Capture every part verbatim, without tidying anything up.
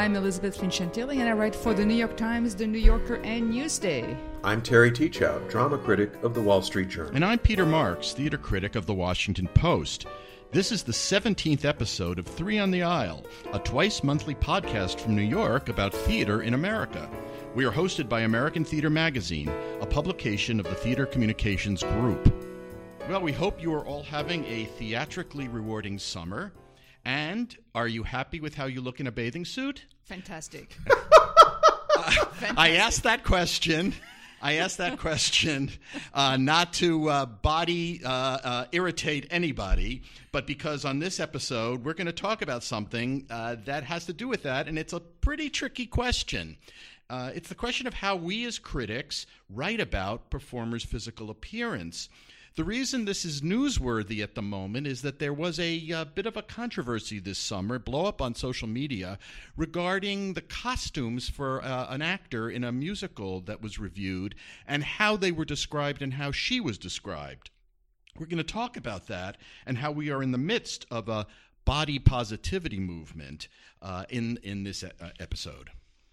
I'm Elizabeth Finchantilli, and I write for the New York Times, the New Yorker, and Newsday. I'm Terry Teachout, drama critic of the Wall Street Journal. And I'm Peter Marks, theater critic of the Washington Post. This is the seventeenth episode of Three on the Aisle, a twice-monthly podcast from New York about theater in America. We are hosted by American Theater Magazine, a publication of the Theater Communications Group. Well, we hope you are all having a theatrically rewarding summer. And are you happy with how you look in a bathing suit? Fantastic. uh, Fantastic. I asked that question. I asked that question uh, not to uh, body uh, uh, irritate anybody, but because on this episode we're going to talk about something uh, that has to do with that, and it's a pretty tricky question. Uh, it's the question of how we as critics write about performers' physical appearance. The reason this is newsworthy at the moment is that there was a uh, bit of a controversy this summer, blow up on social media, regarding the costumes for uh, an actor in a musical that was reviewed and how they were described and how she was described. We're going to talk about that and how we are in the midst of a body positivity movement uh, in, in this uh, episode.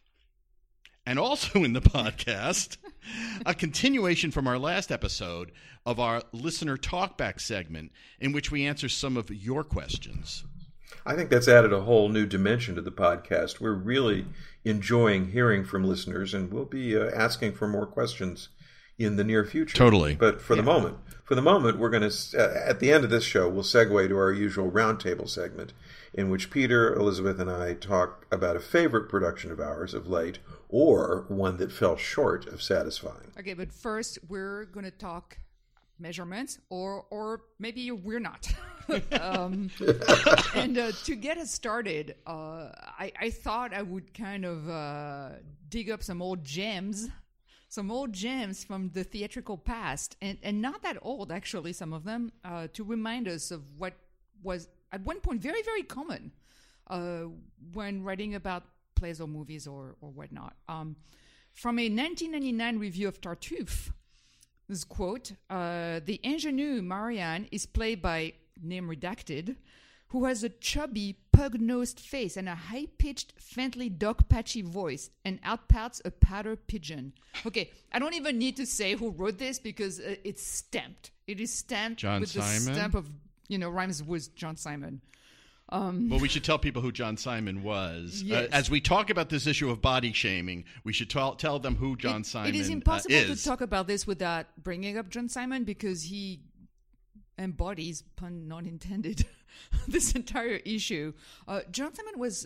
And also in the podcast, a continuation from our last episode of our listener talkback segment in which we answer some of your questions. I think that's added a whole new dimension to the podcast. We're really enjoying hearing from listeners, and we'll be uh, asking for more questions in the near future. Totally. But for yeah. the moment, for the moment, we're going to, uh, at the end of this show, we'll segue to our usual roundtable segment in which Peter, Elizabeth, and I talk about a favorite production of ours of late, or one that fell short of satisfying. Okay, but first we're going to talk measurements, or or maybe we're not. um, and uh, to get us started, uh, I, I thought I would kind of uh, dig up some old gems, some old gems from the theatrical past, and, and not that old, actually, some of them, uh, to remind us of what was at one point very, very common uh, when writing about plays or movies or, or whatnot. Um, from a nineteen ninety-nine review of Tartuffe, this quote, uh, the ingenue Marianne is played by, name redacted, who has a chubby, pug-nosed face and a high-pitched, faintly dog-patchy voice, and outpouts a pouter pigeon. Okay, I don't even need to say who wrote this because uh, it's stamped. It is stamped John with Simon? the stamp of, you know, rhymes with John Simon. Um, well, we should tell people who John Simon was. Yes. Uh, as we talk about this issue of body shaming, we should tell, tell them who John it, Simon is. It is uh, impossible is. to talk about this without bringing up John Simon because he embodies, pun not intended, this entire issue. Uh, John Simon was,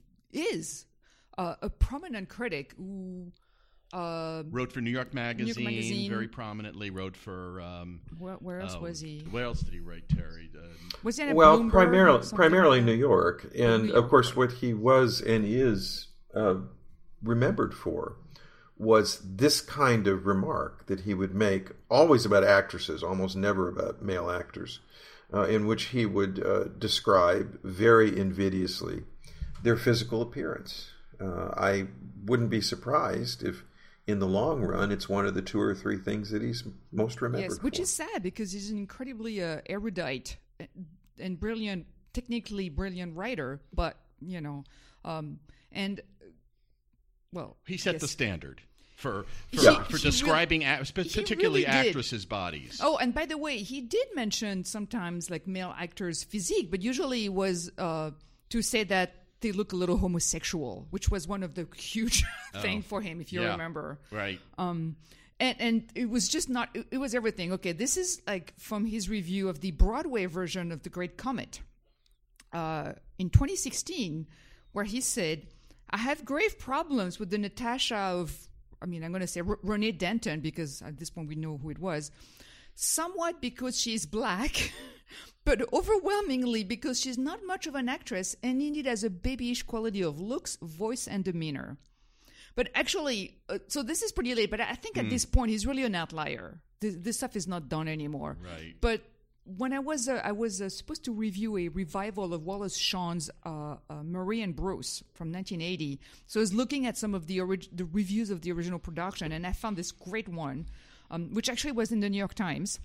is uh, a prominent critic who Uh, wrote for New York Magazine, New York Magazine. very prominently. Wrote for um, where, where else uh, was he? Where else did he write, Terry? Uh, Was he in a Well, Bloomberg primarily, or primarily like New York, and New of York. course, what he was and is uh, remembered for was this kind of remark that he would make, always about actresses, almost never about male actors, uh, in which he would uh, describe very invidiously their physical appearance. Uh, I wouldn't be surprised if, in the long run, it's one of the two or three things that he's most remembered Yes, which for. is sad because he's an incredibly uh, erudite and brilliant, technically brilliant writer. But you know, um, and well, he set yes. the standard for for, Yeah. for He describing, really- act- he particularly really did. actresses' bodies. Oh, and by the way, he did mention sometimes like male actors' physique, but usually it was uh, to say that they look a little homosexual, which was one of the huge Oh, thing for him, if you yeah. remember. Right. Um, and, and it was just not, it, it was everything. Okay, this is like from his review of the Broadway version of The Great Comet uh, in twenty sixteen, where he said, I have grave problems with the Natasha of, I mean, I'm going to say R- Renee Denton, because at this point we know who it was, somewhat because she's black, but overwhelmingly because she's not much of an actress and indeed has a babyish quality of looks, voice, and demeanor. But actually, uh, so this is pretty late, but I think at Mm. this point he's really an outlier. This, this stuff is not done anymore. Right. But when I was uh, I was uh, supposed to review a revival of Wallace Shawn's uh, uh, Marie and Bruce from nineteen eighty, so I was looking at some of the orig- the reviews of the original production, and I found this great one, um, which actually was in the New York Times,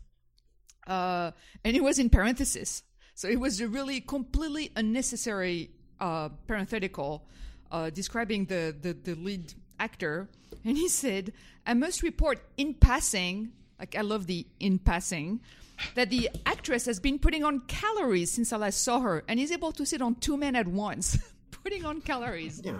uh, and it was in parentheses. So it was a really completely unnecessary uh, parenthetical uh, describing the, the, the lead actor. And he said, I must report in passing, like I love the in passing, that the actress has been putting on calories since I last saw her and is able to sit on two men at once, putting on calories. Yeah.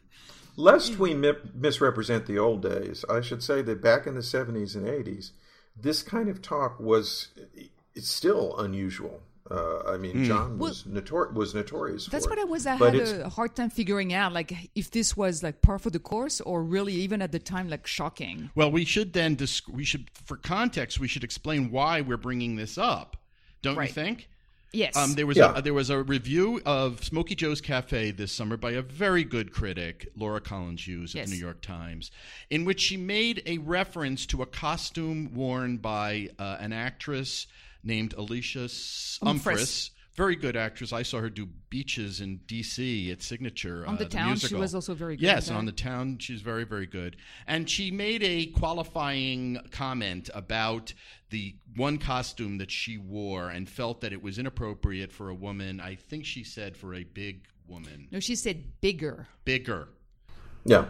Lest we mi- misrepresent the old days, I should say that back in the seventies and eighties, this kind of talk was it's still unusual. Uh, I mean, mm. John was, well, notor- was notorious for That's it. what I was. I but had it's... a hard time figuring out, like, if this was like par for the course, or really even at the time, like, shocking. Well, we should then dis- we should, for context, we should explain why we're bringing this up. Don't right. you think? Yes. Um, there was yeah. a, there was a review of Smokey Joe's Cafe this summer by a very good critic, Laura Collins Hughes of yes. the New York Times, in which she made a reference to a costume worn by uh, an actress named Alicia Umfris. Very good actress. I saw her do Beaches in D C at Signature. On the uh, Town, the she was also very good. Yes, on the Town, she's very, very good. And she made a qualifying comment about the one costume that she wore and felt that it was inappropriate for a woman. I think she said for a big woman. No, she said bigger. Bigger. Yeah.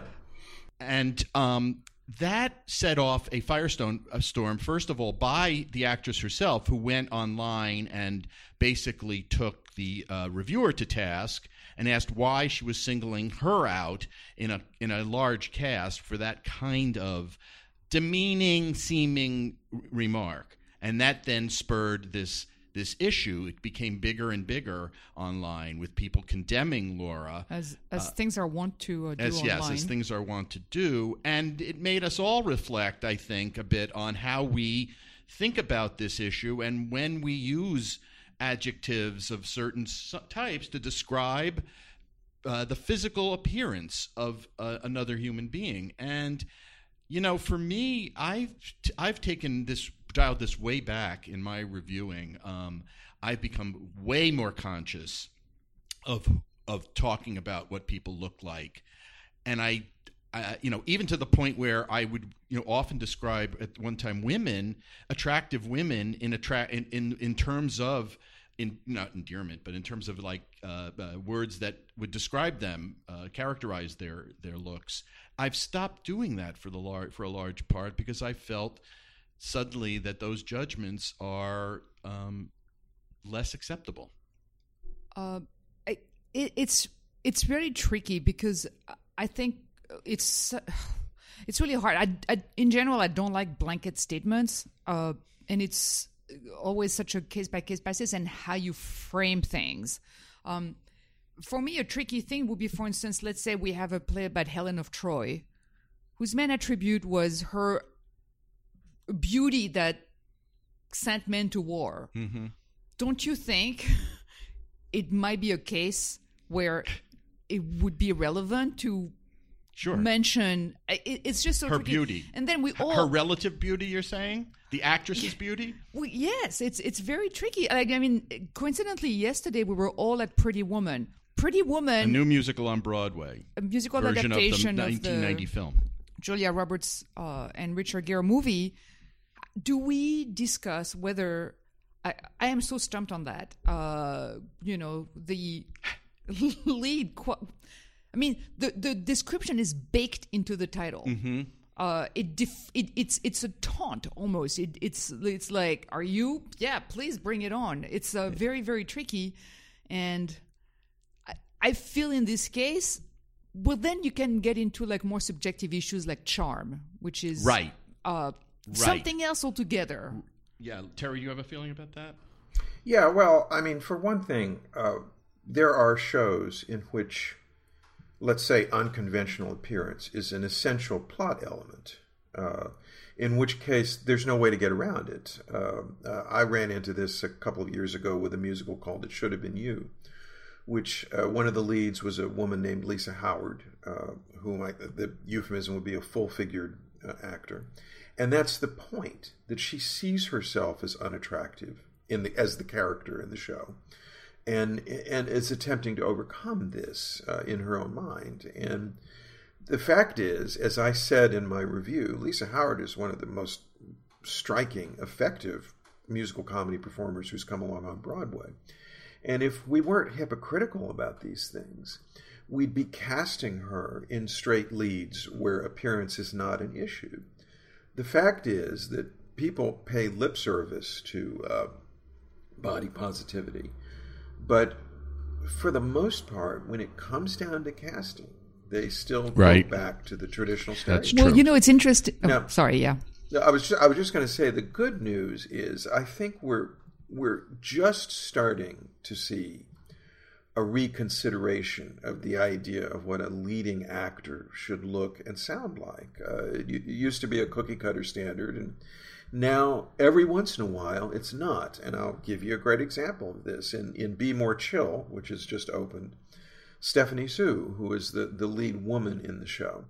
And um, that set off a firestorm, a storm, first of all, by the actress herself, who went online and basically took the uh, reviewer to task and asked why she was singling her out in a in a large cast for that kind of demeaning seeming r- remark. And that then spurred this this issue. It became bigger and bigger online, with people condemning Laura. As as uh, things are wont to uh, do as, online. Yes, as things are wont to do. And it made us all reflect, I think, a bit on how we think about this issue and when we use adjectives of certain types to describe uh, the physical appearance of uh, another human being. And, you know, for me, I've t- I've taken this, dialed this way back in my reviewing. Um, I've become way more conscious of of talking about what people look like, and I, I, you know, even to the point where I would, you know, often describe at one time women, attractive women, in attract in, in in terms of. In, not endearment, but in terms of like uh, uh, words that would describe them, uh, characterize their their looks. I've stopped doing that for the lar- for a large part because I felt suddenly that those judgments are um, less acceptable. Uh, it, it's it's very tricky because I think it's it's really hard. I, I in general I don't like blanket statements, uh, and it's always such a case-by-case basis and how you frame things. Um, for me, a tricky thing would be, for instance, let's say we have a play about Helen of Troy, whose main attribute was her beauty that sent men to war. Mm-hmm. Don't you think it might be a case where it would be relevant to sure. mention... It, it's just so her tricky. beauty. And then we all... Her relative beauty, you're saying? The actress's beauty? Well, yes, it's it's very tricky. Like, I mean, coincidentally, yesterday we were all at Pretty Woman. Pretty Woman, a new musical on Broadway, a musical version adaptation of the nineteen ninety of the film, Julia Roberts uh, and Richard Gere movie. Do we discuss whether I, I am so stumped on that? Uh, you know, the lead. Qu- I mean, the the description is baked into the title. Mm-hmm. Uh, it, def- it it's it's a taunt almost. It, it's it's like, are you? Yeah, please bring it on. It's uh, very very tricky, and I, I feel in this case, well, then you can get into like more subjective issues like charm, which is right, uh, right. something else altogether. Yeah, Terry, you have a feeling about that? Yeah, well, I mean, for one thing, uh, there are shows in which, let's say, unconventional appearance is an essential plot element, uh, in which case there's no way to get around it. Uh, uh, I ran into this a couple of years ago with a musical called It Should Have Been You, which uh, one of the leads was a woman named Lisa Howard, uh, whom I, the euphemism would be a full-figured uh, actor. And that's the point, that she sees herself as unattractive in the as the character in the show. And and is attempting to overcome this uh, in her own mind. And the fact is, as I said in my review, Lisa Howard is one of the most striking, effective musical comedy performers who's come along on Broadway. And if we weren't hypocritical about these things, we'd be casting her in straight leads where appearance is not an issue. The fact is that people pay lip service to uh, body positivity, but for the most part, when it comes down to casting, they still right. go back to the traditional stage. That's well, true. you know, it's interesting. Oh, Now, sorry, yeah. I was just, I was just going to say the good news is I think we're we're just starting to see a reconsideration of the idea of what a leading actor should look and sound like. Uh, it, it used to be a cookie cutter standard, and now every once in a while it's not. And I'll give you a great example of this in in Be More Chill, which has just opened. Stephanie Sue, who is the the lead woman in the show,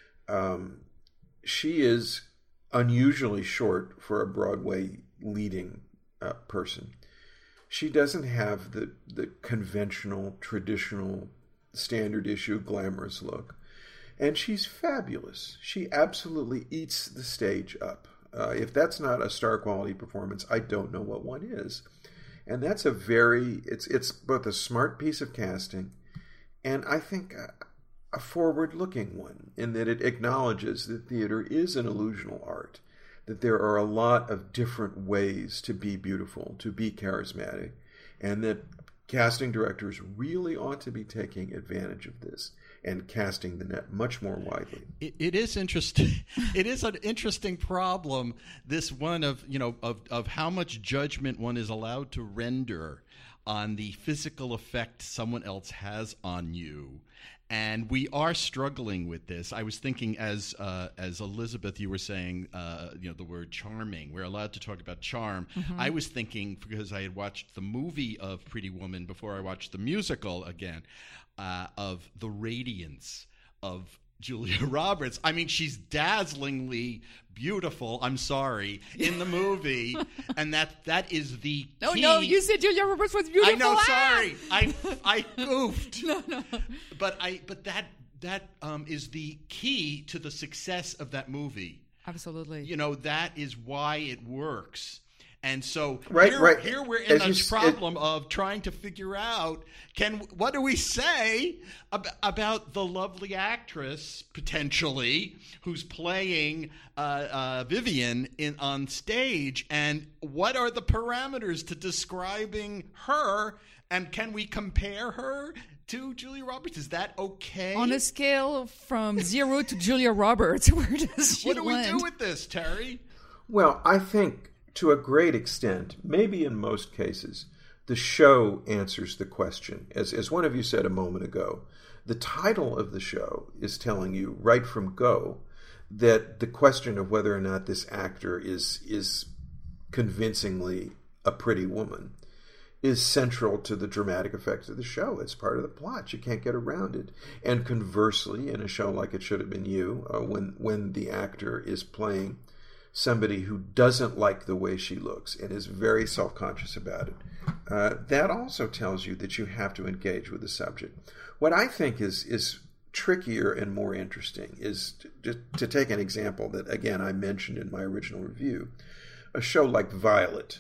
um, she is unusually short for a Broadway leading uh, person. She doesn't have the, the conventional, traditional, standard issue glamorous look. And she's fabulous. She absolutely eats the stage up. Uh, if that's not a star quality performance, I don't know what one is. And that's a very, it's it's both a smart piece of casting and I think a, a forward-looking one, in that it acknowledges that theater is an illusional art, that there are a lot of different ways to be beautiful, to be charismatic, and that casting directors really ought to be taking advantage of this and casting the net much more widely. It, it is interesting. It is an interesting problem, this one of, you know, of, of how much judgment one is allowed to render on the physical effect someone else has on you. And we are struggling with this. I was thinking, as uh, as Elizabeth, you were saying, uh, you know, the word charming. We're allowed to talk about charm. Mm-hmm. I was thinking, because I had watched the movie of Pretty Woman before I watched the musical again, uh, of the radiance of Julia Roberts. I mean, she's dazzlingly beautiful, I'm sorry, in the movie. And that that is the No, key. no, you said Julia Roberts was beautiful. I know, ah! sorry. I I goofed. No, no. But I but that that um, is the key to the success of that movie. Absolutely. You know, that is why it works. And so right, here, right. here we're in As this you, problem it, of trying to figure out, can what do we say ab- about the lovely actress, potentially, who's playing uh, uh, Vivian in on stage, and what are the parameters to describing her, and can we compare her to Julia Roberts? Is that okay? On a scale from zero to Julia Roberts, where does she What do land? we do with this, Terry? Well, I think to a great extent, maybe in most cases, the show answers the question. As, as one of you said a moment ago, the title of the show is telling you right from go that the question of whether or not this actor is is convincingly a pretty woman is central to the dramatic effect of the show. It's part of the plot. You can't get around it. And conversely, in a show like It Should Have Been You, uh, when when the actor is playing somebody who doesn't like the way she looks and is very self-conscious about it, uh, that also tells you that you have to engage with the subject. What I think is is trickier and more interesting is to, to take an example that, again, I mentioned in my original review, a show like Violet,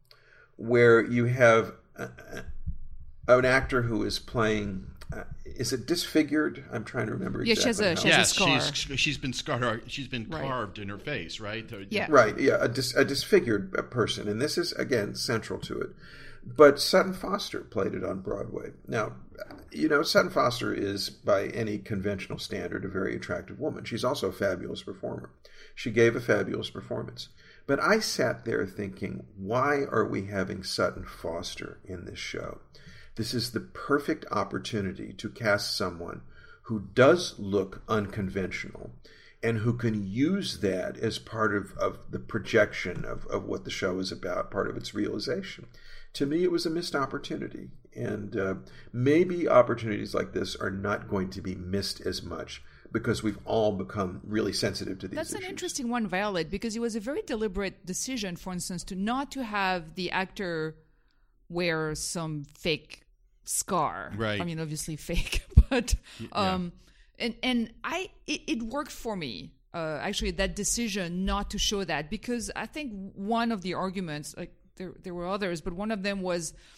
where you have a, a, an actor who is playing... Uh, is it disfigured? I'm trying to remember yeah, exactly. She has a, she yes, has a scar. she's she's been scar she's been right. carved in her face, right? Yeah, right. Yeah, a, dis, a disfigured person, and this is again central to it. But Sutton Foster played it on Broadway. Now, you know, Sutton Foster is, by any conventional standard, a very attractive woman. She's also a fabulous performer. She gave a fabulous performance. But I sat there thinking, why are we having Sutton Foster in this show? This is the perfect opportunity to cast someone who does look unconventional and who can use that as part of, of the projection of, of what the show is about, part of its realization. To me, it was a missed opportunity. And uh, maybe opportunities like this are not going to be missed as much because we've all become really sensitive to these That's issues. An interesting one, Violet, because it was a very deliberate decision, for instance, to not to have the actor wear some fake scar. Right. I mean, obviously fake, but um, yeah. and and I it, it worked for me. Uh, actually, that decision not to show that, because I think one of the arguments, like there there were others, but one of them was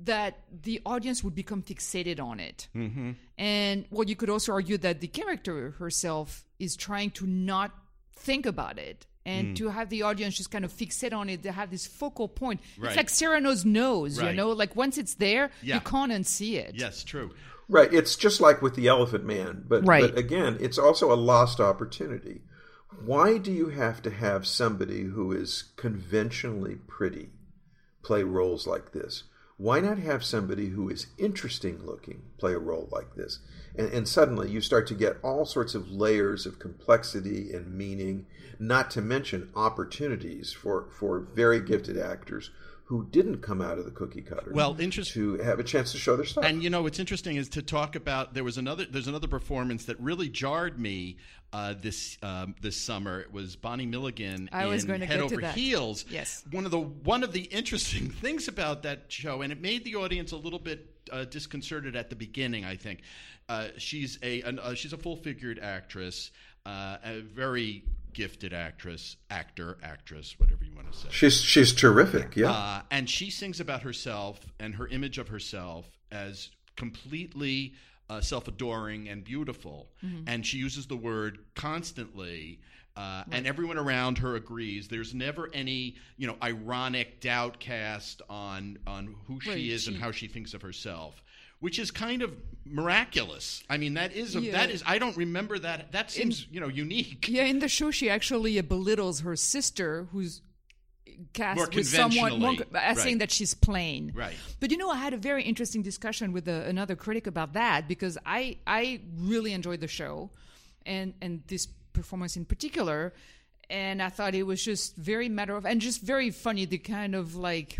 that the audience would become fixated on it. Mm-hmm. And well, you could also argue that the character herself is trying to not think about it and mm. to have the audience just kind of fixate on it. They have this focal point. Right. It's like Cyrano's nose, right. you know, like once it's there, yeah. you can't unsee it. Yes, true. Right. It's just like with the Elephant Man. But, right. but again, it's also a lost opportunity. Why do you have to have somebody who is conventionally pretty play roles like this? Why not have somebody who is interesting looking play a role like this? And, and suddenly you start to get all sorts of layers of complexity and meaning, not to mention opportunities for, for very gifted actors who didn't come out of the cookie cutter. Well, interesting to have a chance to show their stuff. And you know what's interesting is to talk about there was another there's another performance that really jarred me uh, this um, this summer. It was Bonnie Milligan I in was going to Head get Over to that. Heels. Yes. One of the one of the interesting things about that show, and it made the audience a little bit uh, disconcerted at the beginning. I think uh, she's a an, uh, she's a full figured actress, uh, a very gifted actress, actor, actress, whatever you want to say. She's she's terrific, yeah. Uh, and she sings about herself and her image of herself as completely uh, self-adoring and beautiful. Mm-hmm. And she uses the word constantly, uh, right. and everyone around her agrees. There's never any, you know, ironic doubt cast on on who right. she is she... and how she thinks of herself. Which is kind of miraculous. I mean, that is a, yeah. that is. I don't remember that. That seems, in, you know, unique. Yeah, in the show, she actually belittles her sister, who's cast more with someone more, uh, right. saying that she's plain. Right. But you know, I had a very interesting discussion with a, another critic about that because I I really enjoyed the show, and and this performance in particular, and I thought it was just very matter of and just very funny. The kind of like.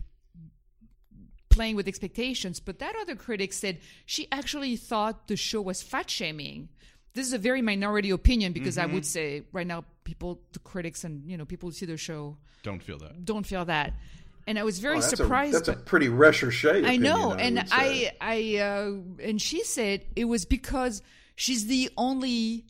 Playing with expectations, but that other critic said she actually thought the show was fat shaming. This is a very minority opinion because mm-hmm. I would say right now people, the critics and you know people who see the show don't feel that. Don't feel that, and I was very oh, that's surprised. A, that's a pretty recherche. I know, opinion, and I, I, I uh, and she said it was because she's the only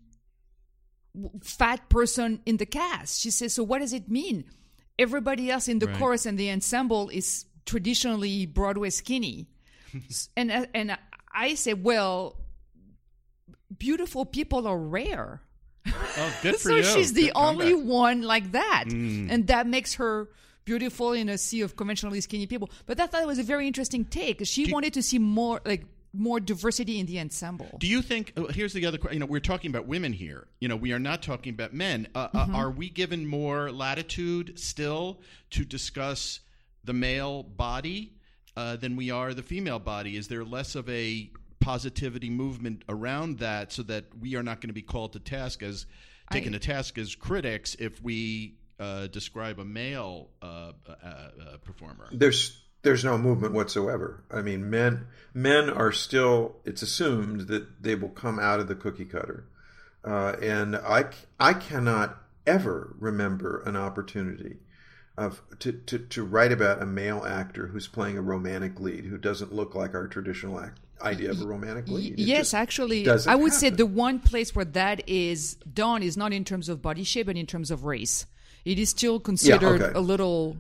fat person in the cast. She says, so what does it mean? Everybody else in the right. chorus and the ensemble is traditionally Broadway skinny. and and I say, well, beautiful people are rare. Oh, good for so you. So she's the good only comeback. one like that. Mm. And that makes her beautiful in a sea of conventionally skinny people. But I thought it was a very interesting take. She Do wanted to see more like more diversity in the ensemble. Do you think, oh, here's the other question, you know, we're talking about women here. You know, we are not talking about men. Uh, mm-hmm. uh, are we given more latitude still to discuss the male body uh, than we are the female body? Is there less of a positivity movement around that so that we are not going to be called to task as taken I, to task as critics if we uh, describe a male uh, uh, uh, performer? There's there's no movement whatsoever. I mean, men men are still. It's assumed that they will come out of the cookie cutter, uh, and I I cannot ever remember an opportunity of to, to, to write about a male actor who's playing a romantic lead who doesn't look like our traditional act, idea of a romantic lead. It yes, actually, I would happen. say the one place where that is done is not in terms of body shape, but in terms of race. It is still considered yeah, okay. a little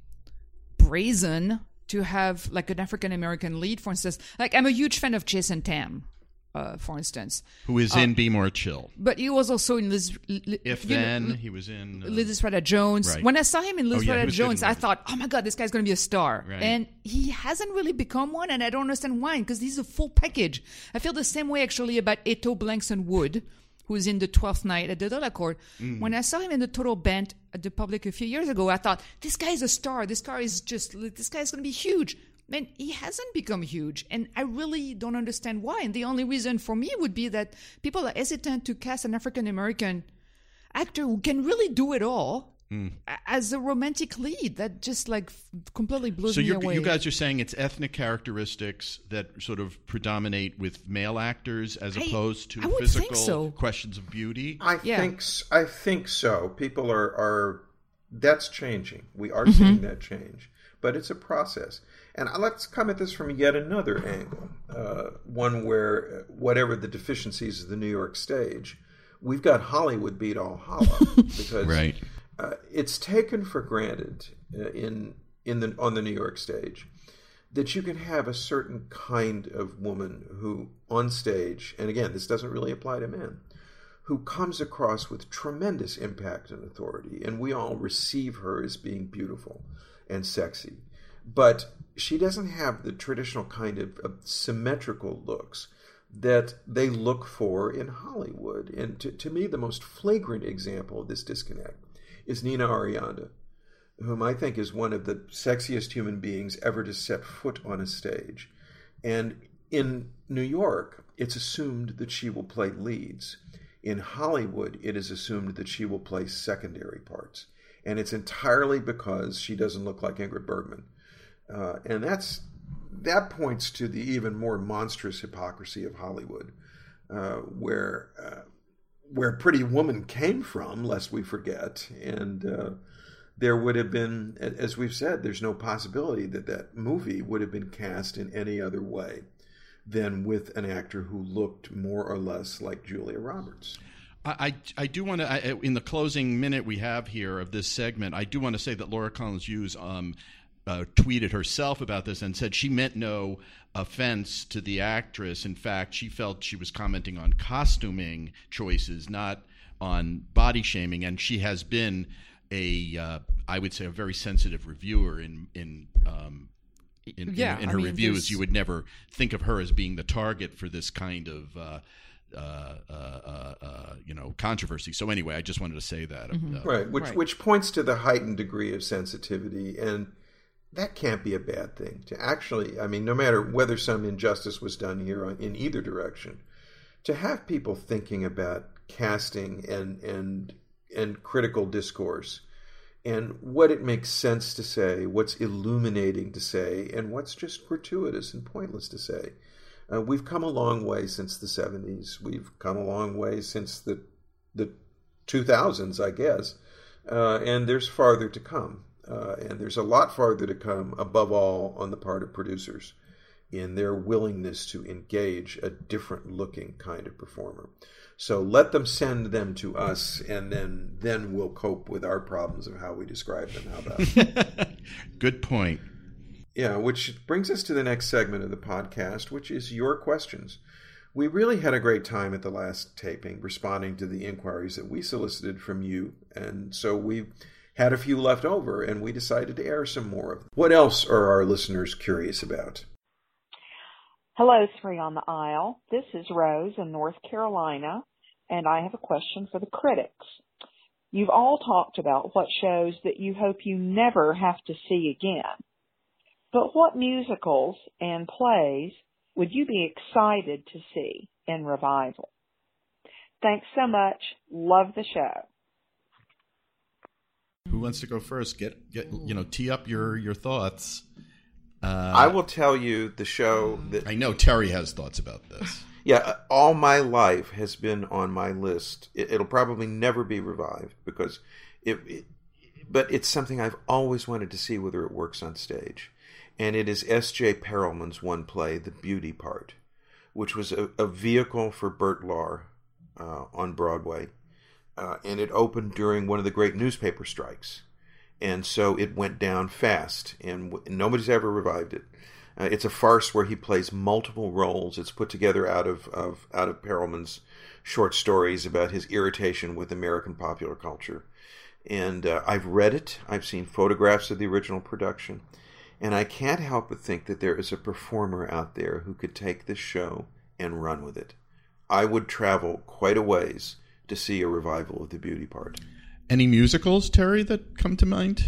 brazen to have like an African American lead, for instance. Like I'm a huge fan of Jason Tam. Uh, for instance, who is uh, in Be More Chill, but he was also in Liz. Li, if then know, he was in uh, Liz Estrada Jones. Right. When I saw him in Liz oh, yeah, Estrada Jones, I thought, "Oh my God, this guy's going to be a star!" Right. And he hasn't really become one, and I don't understand why. Because he's a full package. I feel the same way actually about Eto Blankson Wood, who's in the Twelfth Night at the Delacorte. Mm. When I saw him in the Total Band at the Public a few years ago, I thought, "This guy's a star. This guy is just. This guy's going to be huge." Man, he hasn't become huge, and I really don't understand why. And the only reason for me would be that people are hesitant to cast an African-American actor who can really do it all mm. as a romantic lead. That just like completely blows so me you're, away. you guys are saying it's ethnic characteristics that sort of predominate with male actors as I, opposed to I would physical think so. questions of beauty? I yeah. think I think so. People are, are that's changing. We are mm-hmm. seeing that change. But it's a process. And let's come at this from yet another angle, uh, one where whatever the deficiencies of the New York stage, we've got Hollywood beat all hollow because right. uh, it's taken for granted uh, in in the on the New York stage that you can have a certain kind of woman who, on stage, and again, this doesn't really apply to men, who comes across with tremendous impact and authority, and we all receive her as being beautiful and sexy. But she doesn't have the traditional kind of, of symmetrical looks that they look for in Hollywood. And to, to me, the most flagrant example of this disconnect is Nina Arianda, whom I think is one of the sexiest human beings ever to set foot on a stage. And in New York, it's assumed that she will play leads. In Hollywood, it is assumed that she will play secondary parts. And it's entirely because she doesn't look like Ingrid Bergman. Uh, and that's that points to the even more monstrous hypocrisy of Hollywood, uh, where uh, where Pretty Woman came from, lest we forget. And uh, there would have been, as we've said, there's no possibility that that movie would have been cast in any other way than with an actor who looked more or less like Julia Roberts. I, I do want to, in the closing minute we have here of this segment, I do want to say that Laura Collins Hughes um, uh, tweeted herself about this and said she meant no offense to the actress. In fact, she felt she was commenting on costuming choices, not on body shaming. And she has been a, uh, I would say, a very sensitive reviewer in in um, in, yeah, in, in I her mean, reviews. this... You would never think of her as being the target for this kind of uh, Uh, uh, uh, uh, you know, controversy. So anyway, I just wanted to say that. Mm-hmm. Uh, right, which right. which points to the heightened degree of sensitivity, and that can't be a bad thing. To actually, I mean, no matter whether some injustice was done here on, in either direction, to have people thinking about casting and and and critical discourse, and what it makes sense to say, what's illuminating to say, and what's just gratuitous and pointless to say. Uh, we've come a long way since the seventies. We've come a long way since the the two thousands, I guess. Uh, and there's farther to come. Uh, and there's a lot farther to come, above all, on the part of producers in their willingness to engage a different-looking kind of performer. So let them send them to us, and then then we'll cope with our problems of how we describe them. How about it? Good point. Yeah, which brings us to the next segment of the podcast, which is your questions. We really had a great time at the last taping responding to the inquiries that we solicited from you, and so we had a few left over, and we decided to air some more of them. What else are our listeners curious about? Hello, Three on the Aisle. This is Rose in North Carolina, and I have a question for the critics. You've all talked about what shows that you hope you never have to see again. But what musicals and plays would you be excited to see in revival? Thanks so much. Love the show. Who wants to go first? Get get you know, tee up your your thoughts. Uh, I will tell you the show that I know Terry has thoughts about this. Yeah, all my life has been on my list. It, it'll probably never be revived because it, it, but it's something I've always wanted to see whether it works on stage. And it is S J Perelman's one play, The Beauty Part, which was a, a vehicle for Bert Lahr uh, on Broadway. Uh, and it opened during one of the great newspaper strikes. And so it went down fast, and w- nobody's ever revived it. Uh, it's a farce where he plays multiple roles. It's put together out of, of out of Perelman's short stories about his irritation with American popular culture. And uh, I've read it. I've seen photographs of the original production. And I can't help but think that there is a performer out there who could take this show and run with it. I would travel quite a ways to see a revival of The Beauty Part. Any musicals, Terry, that come to mind?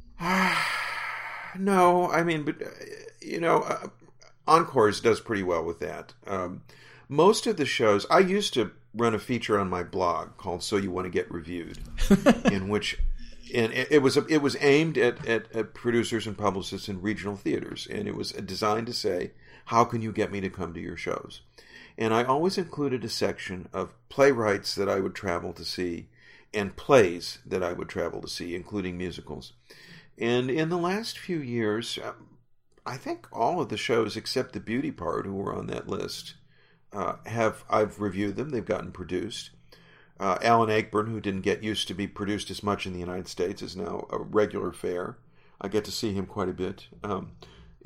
No, I mean, but, uh, you know, uh, Encores does pretty well with that. Um, most of the shows, I used to run a feature on my blog called So You Want to Get Reviewed, in which... And it was it was aimed at, at, at producers and publicists in regional theaters, and it was designed to say, how can you get me to come to your shows? And I always included a section of playwrights that I would travel to see and plays that I would travel to see, including musicals. And in the last few years, I think all of the shows except The Beauty Part, who were on that list, uh, have I've reviewed them. They've gotten produced. Uh, Alan Ayckbourn, who didn't get used to be produced as much in the United States, is now a regular fare. I get to see him quite a bit. Um, it,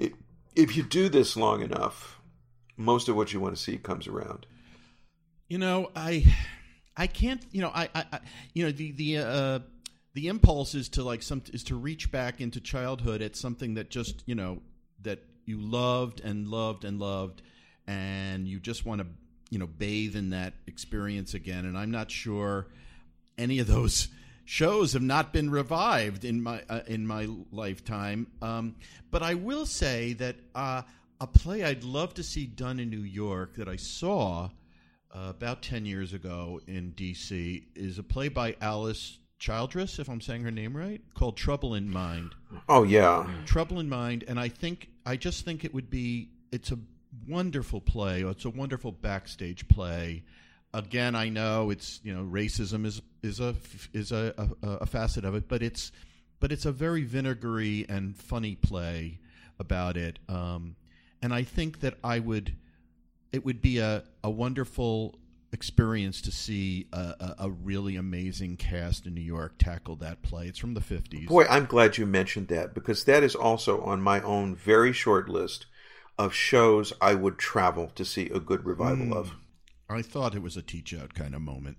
if you do this long enough, most of what you want to see comes around. You know, I, I can't. You know, I, I, I you know, the the uh, the impulse is to like some is to reach back into childhood at something that just you know that you loved and loved and loved, and you just want to you know bathe in that experience again. And I'm not sure any of those shows have not been revived in my uh, in my lifetime. Um, but I will say that uh, a play I'd love to see done in New York that I saw uh, about ten years ago in D C is a play by Alice Childress, if I'm saying her name right, called Trouble in Mind. Oh yeah, Trouble in Mind, and I think I just think it would be it's a wonderful play. It's a wonderful backstage play. Again, I know it's you know racism is is a is a, a, a facet of it, but it's but it's a very vinegary and funny play about it. Um, and I think that I would it would be a, a wonderful experience to see a, a, a really amazing cast in New York tackle that play. It's from the fifties. Boy, I'm glad you mentioned that because that is also on my own very short list of shows I would travel to see a good revival mm. of. I thought it was a teach-out kind of moment.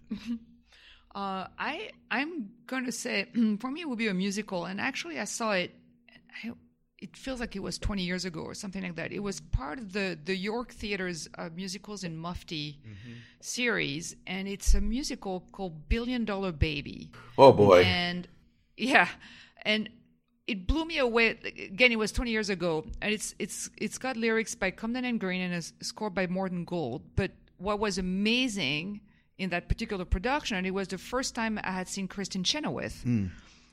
uh, I I'm going to say for me it would be a musical, and actually I saw it. I, it feels like it was twenty years ago or something like that. It was part of the the York Theatre's uh, Musicals in Mufti mm-hmm. series, and it's a musical called Billion Dollar Baby. Oh boy! And yeah, and it blew me away. Again, it was twenty years ago, and it's it's it's got lyrics by Comden and Green and a score by Morton Gold, but what was amazing in that particular production, and it was the first time I had seen Kristin Chenoweth. Mm.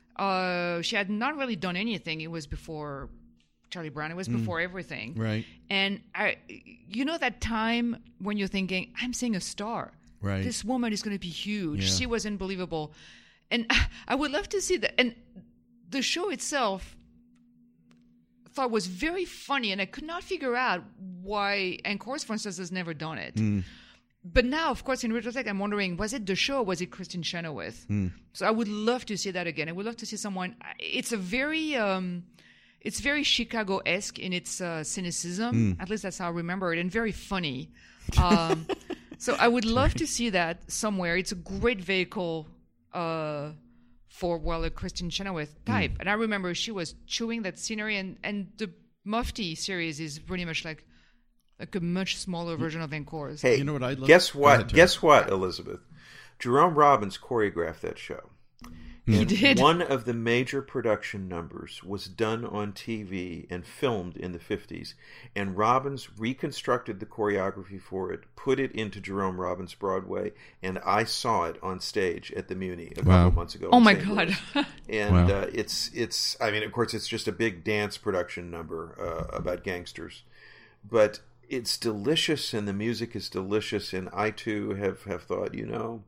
Uh, she had not really done anything. It was before Charlie Brown. It was mm. before everything. Right. And I, you know that time when you're thinking, I'm seeing a star. Right. This woman is going to be huge. Yeah. She was unbelievable. And I would love to see that. And the show itself I thought was very funny, and I could not figure out why Encores, for instance, has never done it. Mm. But now, of course, in retrospect, I'm wondering, was it the show or was it Kristin Chenoweth? Mm. So I would love to see that again. I would love to see someone. It's a very, um, it's very Chicago-esque in its uh, cynicism. Mm. At least that's how I remember it, and very funny. Um, so I would love to see that somewhere. It's a great vehicle uh, for, well, a Kristin Chenoweth type. Mm. And I remember she was chewing that scenery, and, and the Mufti series is pretty much like like a much smaller version of Encores. Hey, you know what I'd love? Guess what? Guess what, Elizabeth? Jerome Robbins choreographed that show. He and did. One of the major production numbers was done on T V and filmed in the fifties, and Robbins reconstructed the choreography for it, put it into Jerome Robbins Broadway, and I saw it on stage at the Muni a wow. couple months ago. Oh my God! And wow. uh, it's it's. I mean, of course, it's just a big dance production number uh, about gangsters, but it's delicious, and the music is delicious, and I too have, have thought, you know,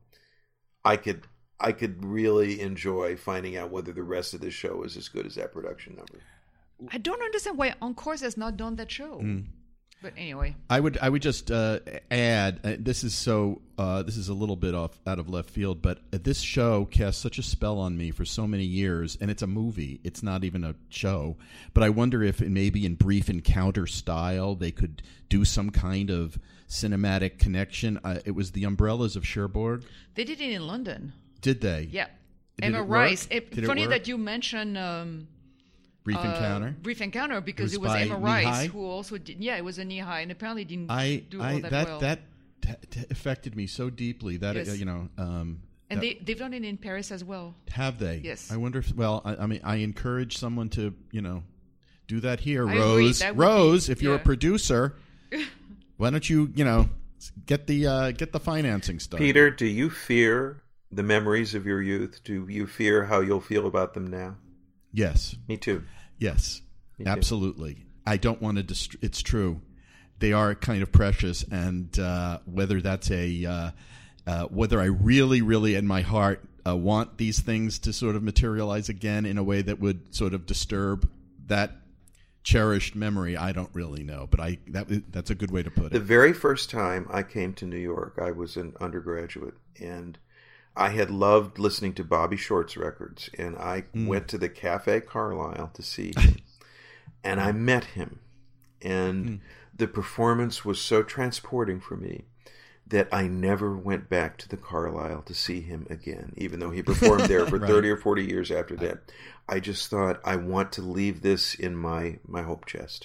I could I could really enjoy finding out whether the rest of the show is as good as that production number. I don't understand why Encores has not done that show. Mm. But anyway, I would I would just uh, add uh, this is so uh, this is a little bit off out of left field, but uh, this show cast such a spell on me for so many years, and it's a movie. It's not even a show, but I wonder if maybe in brief encounter style they could do some kind of cinematic connection. Uh, it was the Umbrellas of Cherbourg. They did it in London. Did they? Yeah, did Emma it Rice. It, it, funny that you mention. Um, Brief uh, Encounter? Brief Encounter, because it was, it was Emma Knee-High? Rice who also did. Yeah, it was a Knee-High, and apparently didn't I, do I, all that, that well. That t- t- affected me so deeply that yes. it, you know. Um, and that, they they've done it in Paris as well. Have they? Yes. I wonder if. Well, I, I mean, I encourage someone to you know do that here, I Rose. agree. Rose, be, if you're yeah. a producer, why don't you you know get the uh, get the financing started? Peter, do you fear the memories of your youth? Do you fear how you'll feel about them now? Yes. Me too. Yes. Absolutely. I don't want to dist- it's true. They are kind of precious, and uh, whether that's a uh, uh, whether I really really in my heart uh, want these things to sort of materialize again in a way that would sort of disturb that cherished memory, I don't really know, but I that that's a good way to put it. The very first time I came to New York, I was an undergraduate, and I had loved listening to Bobby Short's records, and I mm. went to the Cafe Carlyle to see him. And I met him, and mm. the performance was so transporting for me that I never went back to the Carlisle to see him again, even though he performed there for right. thirty or forty years after that. I just thought, I want to leave this in my, my hope chest.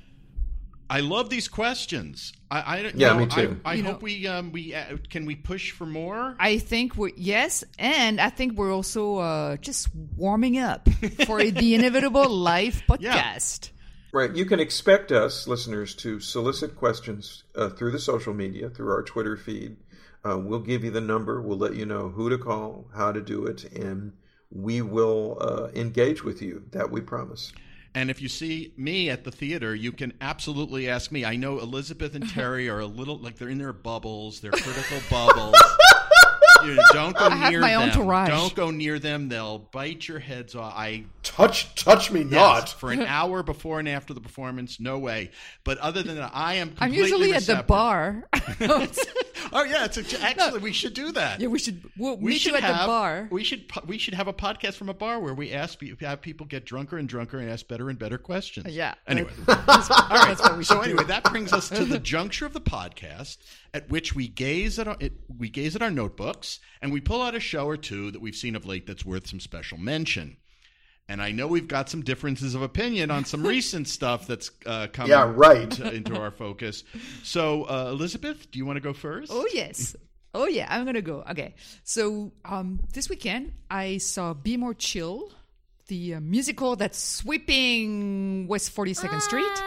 I love these questions. I, I yeah, know, me too. I, I hope know, we um, we uh, can we push for more. I think we yes, and I think we're also uh, just warming up for the Inevitable Life podcast. Yeah. Right. You can expect us, listeners, to solicit questions uh, through the social media, through our Twitter feed. Uh, we'll give you the number. We'll let you know who to call, how to do it, and we will uh, engage with you. That we promise. And if you see me at the theater, you can absolutely ask me. I know Elizabeth and Terry are a little, like they're in their bubbles, their critical bubbles. You know, don't go I have near my them. Entourage. Don't go near them. They'll bite your heads off. I touch, touch me yes, not. For an hour before and after the performance, no way. But other than that, I am completely I'm usually receptive. at the bar. Oh yeah, it's a, actually we should do that. Yeah, we should. We'll we meet should you at have, the bar. We should. We should have a podcast from a bar where we ask have people get drunker and drunker and ask better and better questions. Yeah. Anyway, that's, all right. That's what we so should anyway, do. that brings us to the juncture of the podcast at which we gaze at our it, we gaze at our notebooks and we pull out a show or two that we've seen of late that's worth some special mention. And I know we've got some differences of opinion on some recent stuff that's uh, coming yeah, right. to, into our focus. So, uh, Elizabeth, do you want to go first? Oh, yes. Oh, yeah, I'm going to go. Okay. So um, this weekend, I saw Be More Chill, the uh, musical that's sweeping West forty-second Street.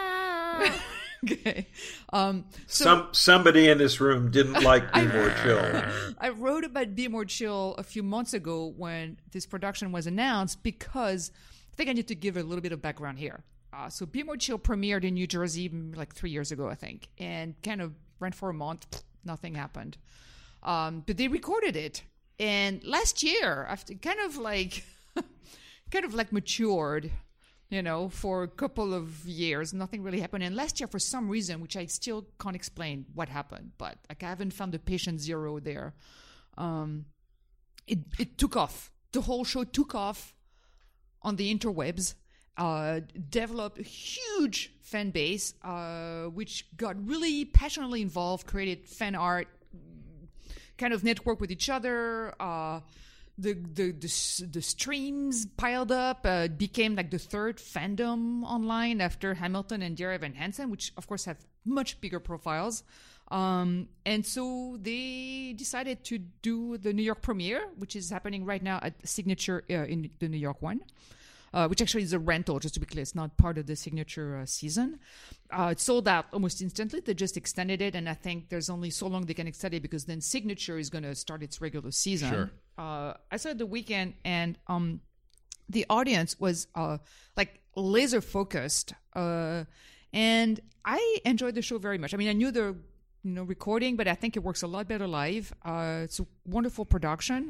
Okay. Um, so Some Somebody in this room didn't like Be More Chill. I wrote about Be More Chill a few months ago when this production was announced because I think I need to give a little bit of background here. Uh, so Be More Chill premiered in New Jersey like three years ago, I think, and kind of ran for a month. Nothing happened. Um, but they recorded it. And last year, after kind of like, kind of like matured, you know, for a couple of years, nothing really happened. And last year, for some reason, which I still can't explain what happened, but like I haven't found the patient zero there. Um, it it took off. The whole show took off on the interwebs, uh, developed a huge fan base, uh, which got really passionately involved, created fan art, kind of network with each other. Uh, The, the the the streams piled up, uh, became like the third fandom online after Hamilton and Dear Evan Hansen, which of course have much bigger profiles. Um, and so they decided to do the New York premiere, which is happening right now at Signature uh, in the New York one, uh, which actually is a rental, just to be clear. It's not part of the Signature uh, season. Uh, it sold out almost instantly. They just extended it, and I think there's only so long they can extend it because then Signature is going to start its regular season. Sure. Uh, I saw it the weekend, and um, the audience was uh, like laser focused, uh, and I enjoyed the show very much. I mean, I knew the you know recording, but I think it works a lot better live. Uh, it's a wonderful production.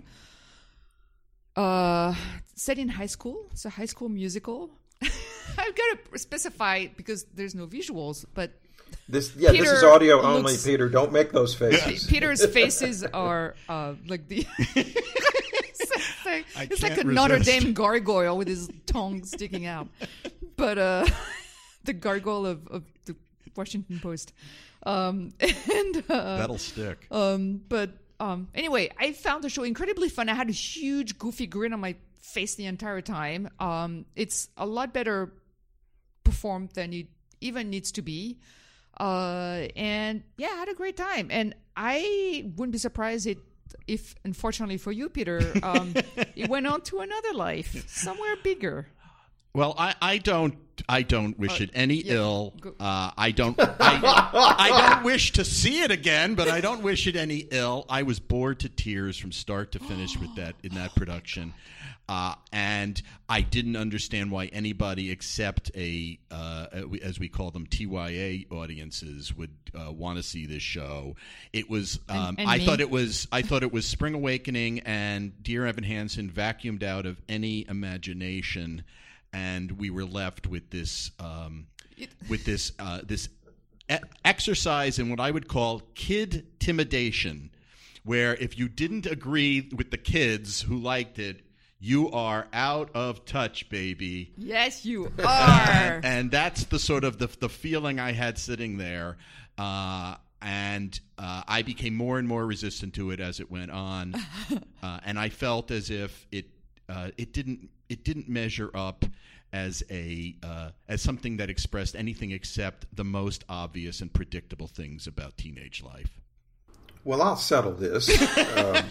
Uh, set in high school, it's a high school musical. I've got to specify because there's no visuals, but. This yeah, Peter this is audio looks, only, Peter. Don't make those faces. Peter's faces are uh, like the. it's like, it's like a resist. Notre Dame gargoyle with his tongue sticking out, but uh, the gargoyle of, of the Washington Post, um, and uh, that'll stick. Um, but um, anyway, I found the show incredibly fun. I had a huge goofy grin on my face the entire time. Um, it's a lot better performed than it even needs to be. Uh, and yeah, I had a great time. And I wouldn't be surprised it, if, unfortunately for you, Peter, um, it went on to another life, somewhere bigger. Well, I, I don't I don't wish Uh, it any yeah, ill. go- Uh, I don't I, I don't wish to see it again, but I don't wish it any ill. I was bored to tears from start to finish with that in that production. Uh, and I didn't understand why anybody except a, uh, as we call them, T Y A audiences would uh, want to see this show. It was, um, And- and I me. thought it was, I thought it was Spring Awakening, and Dear Evan Hansen vacuumed out of any imagination, and we were left with this, um, with this, uh, this e- exercise in what I would call kid intimidation, where if you didn't agree with the kids who liked it, You are out of touch, baby. Yes, you are. And that's the sort of the, the feeling I had sitting there. Uh, and uh, I became more and more resistant to it as it went on. uh, and I felt as if it uh, it didn't it didn't measure up as a uh, as something that expressed anything except the most obvious and predictable things about teenage life. Well, I'll settle this. um,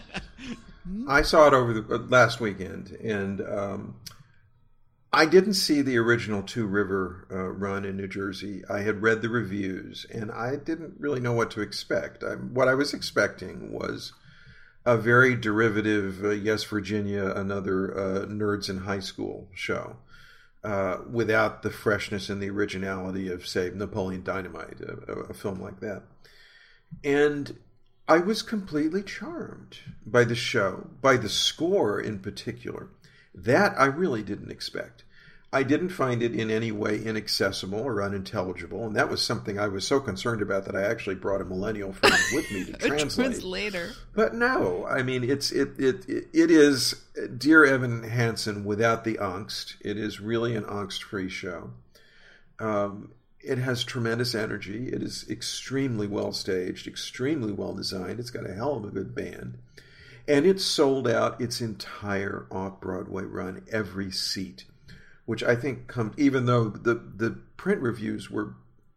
I saw it over the uh, last weekend, and um, I didn't see the original Two River uh, run in New Jersey. I had read the reviews, and I didn't really know what to expect. I, what I was expecting was a very derivative, uh, Yes, Virginia, another uh, Nerds in High School show, uh, without the freshness and the originality of, say, Napoleon Dynamite, a, a film like that. And I was completely charmed by the show, by the score in particular. That I really didn't expect. I didn't find it in any way inaccessible or unintelligible, and that was something I was so concerned about that I actually brought a millennial friend with me to translate. Translator. But no, I mean it's it it it, it is Dear Evan Hansen without the angst. It is really an angst-free show. Um, It has tremendous energy. It is extremely well staged, extremely well designed. It's got a hell of a good band. And it sold out its entire off-Broadway run, every seat, which I think comes, even though the, the print reviews were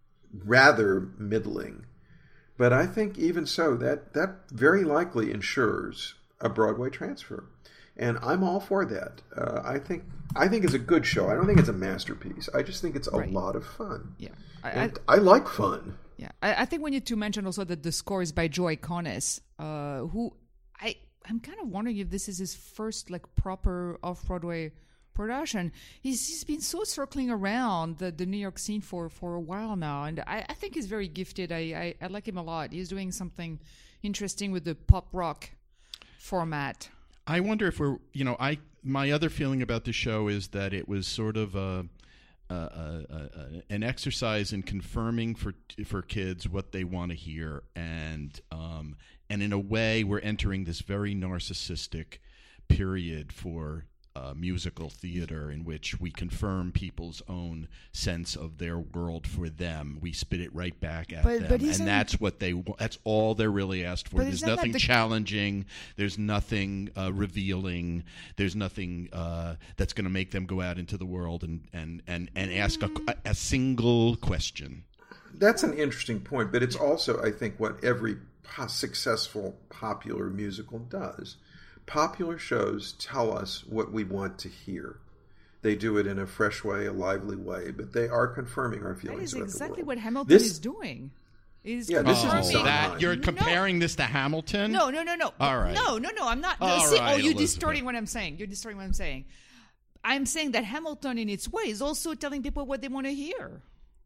rather middling. But I think even so, that, that very likely ensures a Broadway transfer. And I'm all for that. Uh, I think I think it's a good show. I don't think it's a masterpiece. I just think it's a right. lot of fun. Yeah, I, I, I like fun. Yeah, I, I think we need to mention also that the score is by Joey Connes, uh, who I I'm kind of wondering if this is his first like proper off-Broadway production. He's, he's been so circling around the, the New York scene for, for a while now, and I, I think he's very gifted. I, I I like him a lot. He's doing something interesting with the pop rock format. I wonder if we're, you know, I my other feeling about the show is that it was sort of a, a, a, a an exercise in confirming for for kids what they want to hear, and um, and in a way we're entering this very narcissistic period for uh, musical theater in which we confirm people's own sense of their world for them. We spit it right back at but, them, but and that's what they. That's all they're really asked for. But There's isn't nothing that the... challenging. There's nothing uh, revealing. There's nothing uh, that's going to make them go out into the world and and and, and ask a, a single question. That's an interesting point, but it's also, I think, what every po- successful popular musical does. Popular shows tell us what we want to hear. They do it in a fresh way, a lively way, but they are confirming our feelings That is about exactly the world. what Hamilton This, is doing. Is Yeah, this confirming- isn't Oh, that Sondheim. you're No. comparing this to Hamilton? No, no, no, no. All right. No, no, no. I'm not. No, All see, right, oh, you're Elizabeth. distorting what I'm saying. You're distorting what I'm saying. I'm saying that Hamilton, in its way, is also telling people what they want to hear.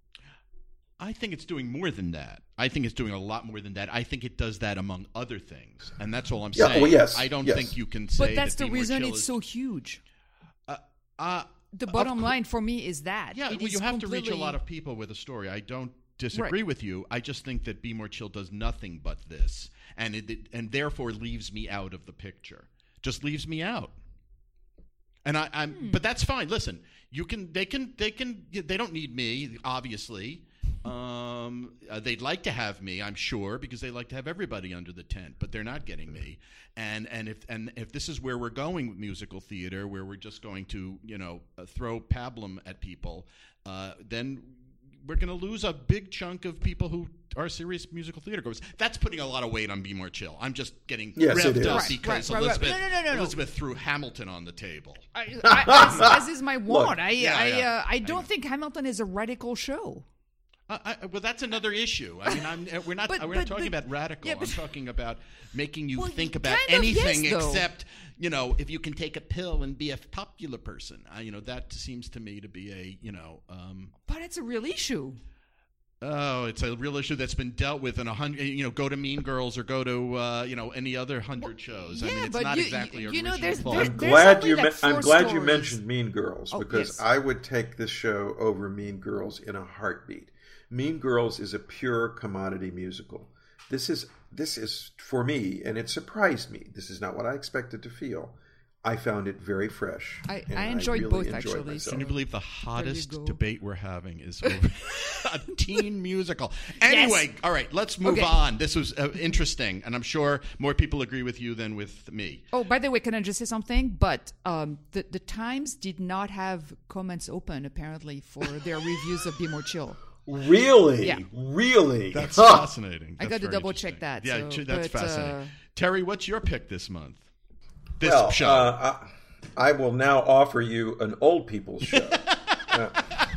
I think it's doing more than that. I think it's doing a lot more than that. I think it does that among other things, and that's all I'm Yeah, saying. well, yes, I don't yes. think you can say. But that's that the Be More reason Chill it's is, so huge. Uh, uh, The bottom of- line for me is that. Yeah, it well, is you have to reach a completely- lot of people with a story. I don't disagree Right. with you. I just think that Be More Chill does nothing but this, and it, it and therefore leaves me out of the picture. Just leaves me out. And I, I'm, Hmm. but that's fine. Listen, you can, they can, they can, they don't need me, obviously. Um, uh, they'd like to have me, I'm sure, because they like to have everybody under the tent, but they're not getting me. And and if and if this is where we're going with musical theater, where we're just going to, you know, uh, throw pablum at people, uh, then we're going to lose a big chunk of people who are serious musical theater goers. That's putting a lot of weight on Be More Chill. I'm just getting Yes, it revved is. up Right, because right, right, right. Elizabeth, No, no, no, no, no. Elizabeth threw Hamilton on the table. I, I, as, as is my want. I, Yeah, I, yeah. uh, I I don't know. think Hamilton is a radical show. Uh, I, well, that's another issue. I mean, I'm, uh, we're not But- we're but- not talking but- about radical. yeah, but- I'm talking about making you Well, think about kind of, anything yes, though. except, you know, if you can take a pill and be a popular person. Uh, you know, that seems to me to be a, you know, um, But it's a real issue. oh, it's a real issue that's been dealt with in a hundred. You know, go to Mean Girls or go to uh, you know any other hundred shows. I yeah, mean, it's but not you- exactly you- a you know, original there's- thought. there's- I'm there's glad only you. like Me- I'm four glad you stories. mentioned Mean Girls Oh, because yes. I would take this show over Mean Girls in a heartbeat. Mean Girls is a pure commodity musical. This is this is for me, and it surprised me. This is not what I expected to feel. I found it very fresh. I, I enjoyed I really both, enjoyed actually. myself. Can you believe the hottest go. debate we're having is over a teen musical? Anyway, Yes. all right, let's move Okay. on. This was uh, interesting, and I'm sure more people agree with you than with me. Oh, by the way, can I just say something? But um, the, the Times did not have comments open, apparently, for their reviews of Be More Chill. Really? Yeah. Really? That's Huh. fascinating. I That's got to very double check interesting. that. Yeah, so, ch- that's but, fascinating. uh, Terry, what's your pick this month? This Well, show. uh, I, I will now offer you an old people's show. uh,